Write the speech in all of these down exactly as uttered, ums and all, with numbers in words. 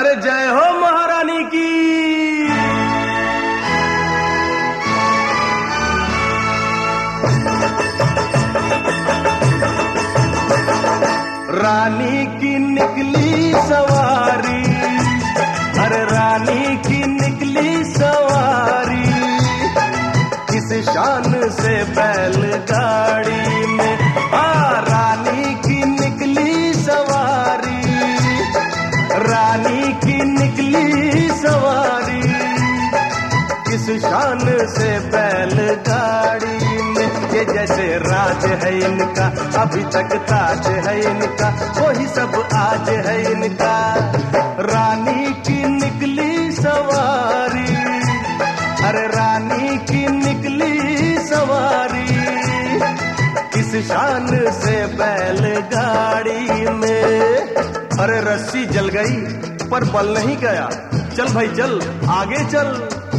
अरे जय हो महारानी की। रानी की निकली सवारी, अरे रानी की निकली सवारी, किस शान से बैलगाड़ी में। हाँ, रानी की निकली सवारी, रानी की निकली सवारी, किस शान से बैलगाड़ी में। ये जैसे राज है इनका, अभी तक ताज है इनका, वही सब आज है इनका। रानी की निकली सवारी, अरे रानी की निकली सवारी, किस शान से बैलगाड़ी में। अरे रस्सी जल गई पर बल नहीं गया, चल भाई चल आगे चल।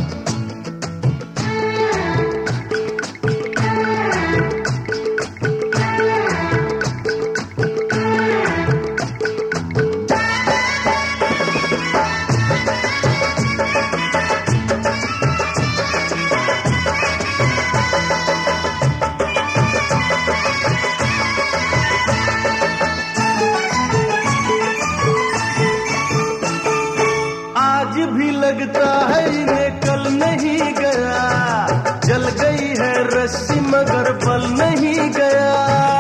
लगता है इन्हें कल नहीं गया, जल गई है रस्सी मगर बल नहीं गया।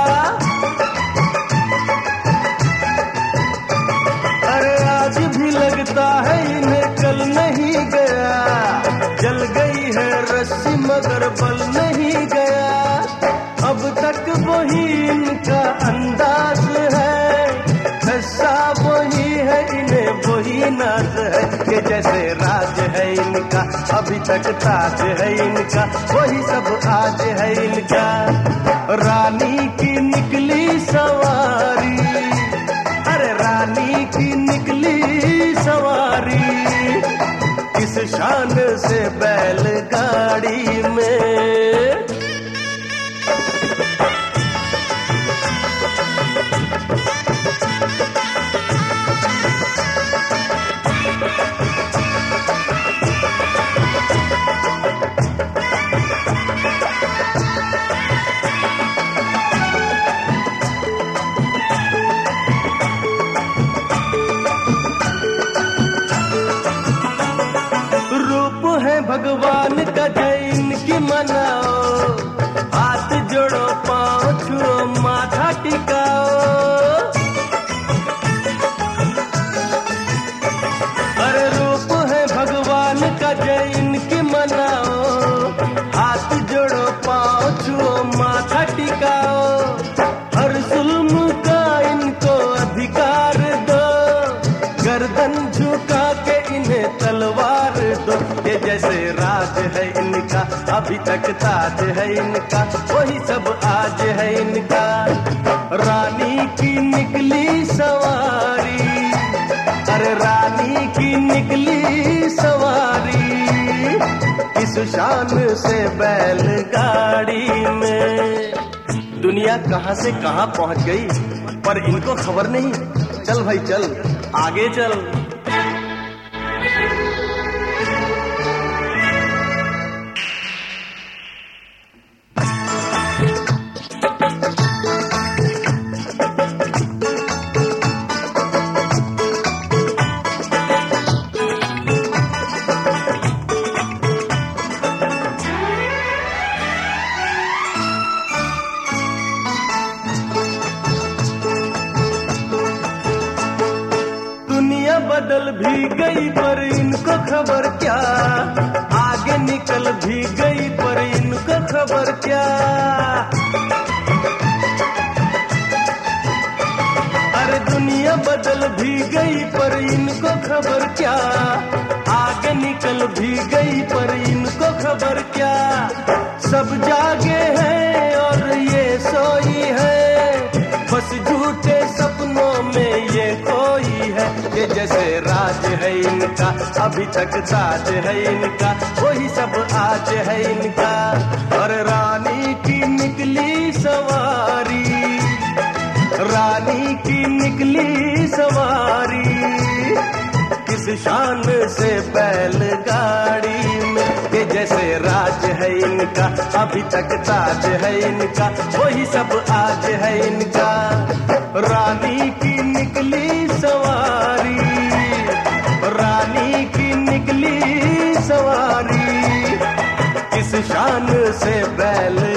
अरे आज भी लगता है इन्हें कल नहीं गया, जल गई है रस्सी मगर बल नहीं गया। अब तक वही इनका अंदाज है, हिस्सा वही है इन्हें वही नाज है। कि जैसे राज है इनका, अभी तक ताज है इनका, वही सब आज है इनका। रानी की निकली सवारी, अरे रानी की निकली सवारी, किस शान से बैलगाड़ी में। भगवान का जय इनकी मनाओ, हाथ जोड़ो पाँव छुओ माथा टिकाओ। अरे रूप है भगवान का जय इनकी मनाओ, हाथ जोड़ो पाँव छुओ माथा टिकाओ। हर जुल्म का इनको अधिकार दो, गर्दन झुका के इन्हें तलवार दो। ये जैसे राज है इनका, अभी तक ताज है इनका, वही सब आज है इनका। रानी की निकली सवारी, अरे रानी की निकली सवारी, किस शान से बैलगाड़ी में। दुनिया कहां से कहां पहुंच गई पर इनको खबर नहीं। चल भाई चल आगे चल। बदल भी गई पर इनको खबर क्या, आगे निकल भी गई पर इनको खबर क्या। अरे दुनिया बदल भी गई पर इनको खबर क्या, आगे निकल भी गई पर इनको खबर क्या। सब जागे हैं और ये सोई है, बस झूठे सपनों में ये खोई है। ये जैसे राज है इनका, अभी तक ताज है इनका, वही सब आज है इनका। और रानी की निकली सवारी, रानी की निकली सवारी, किस किस शान से बैलगाड़ी में, कि जैसे राज है इनका अभी तक ताज है इनका, वही सब आज है इनका। रानी की निकली सवारी, रानी की निकली सवारी, किस शान से बैल